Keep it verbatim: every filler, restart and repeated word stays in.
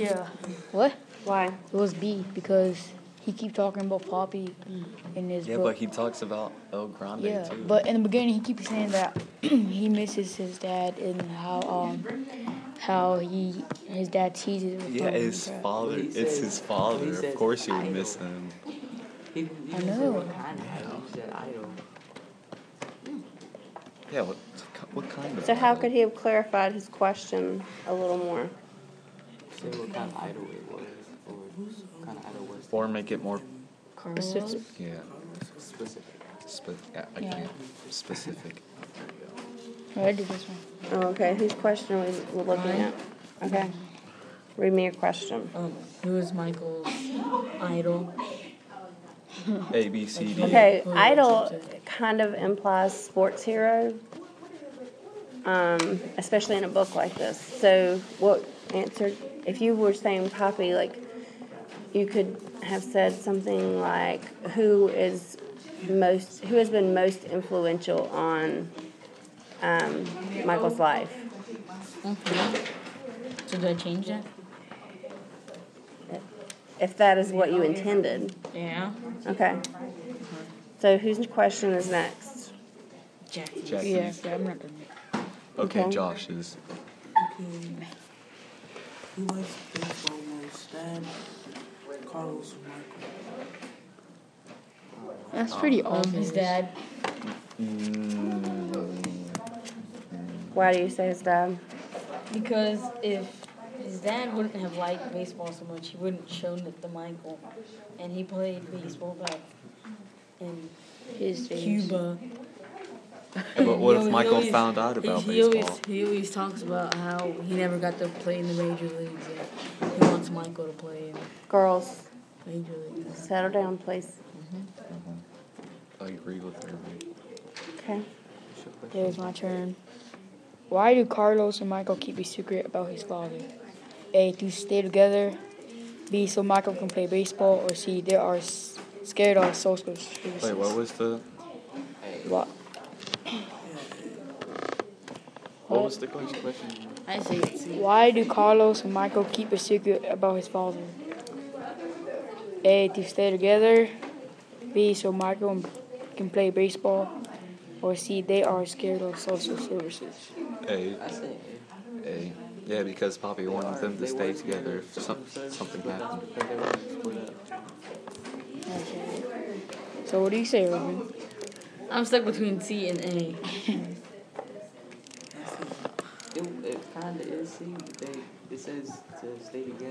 Yeah. What? Why? It was B because he keep talking about Poppy in his Yeah, book. but he talks about El Grande yeah, too. but in the beginning he keeps saying that he misses his dad and how um how he his dad teases him. yeah, his crap. father. He It's says- his father. he Of says course you would idol. miss him. He, he I didn't say know. what kind of idol. He said idol. Yeah, what what kind of? So how idol? could he have clarified his question a little more? Say what kind of idol it was, or what kind of idol was Or make it more Specific. yeah, specific. spe- yeah, I Yeah. can't specific. Oh, I did this one. Oh, okay. Whose question are we we're looking at? Okay. Read me your question. Um, who is Michael's idol? A B C D. Okay, Who idol worships it? kind of implies sports hero, um, especially in a book like this. So, what answer? If you were saying Poppy, like, you could have said something like, "Who is most? Who has been most influential on um, Michael's life?" So do I change that? If that is what you intended. Yeah. Okay. So, whose question is next? Jackie. Jackie's. Yeah, yeah, I'm not done yet. Okay, Okay. Josh's. Okay. Who likes baseball most? Dad, Carlos, or Michael? That's pretty Um, obvious. his dad. Why do you say his dad? Because if his dad wouldn't have liked baseball so much, he wouldn't shown it to Michael. And he played baseball back in His days. Cuba. But what if He Michael always- found out about he, he always baseball? he always talks about how he never got to play in the major leagues yet. He wants Michael to play in Girls, major leagues. settle down, please. I agree with her. Okay. There's my turn. Why do Carlos and Michael keep a secret about his father? A, to stay together. B, so Michael can play baseball. Or C, they are s- scared of social services. Wait, what was the What? what was the question? I say it's Why do Carlos and Michael keep a secret about his father? A, to stay together. B, so Michael can play baseball. Or C, they are scared of social services. A. I say A. Yeah, because Poppy wanted them to stay together if some, something happened. because they were split up. Okay. So what do you say, Robin? I'm stuck between C and A. It, it kind of is. See, they it says to stay together.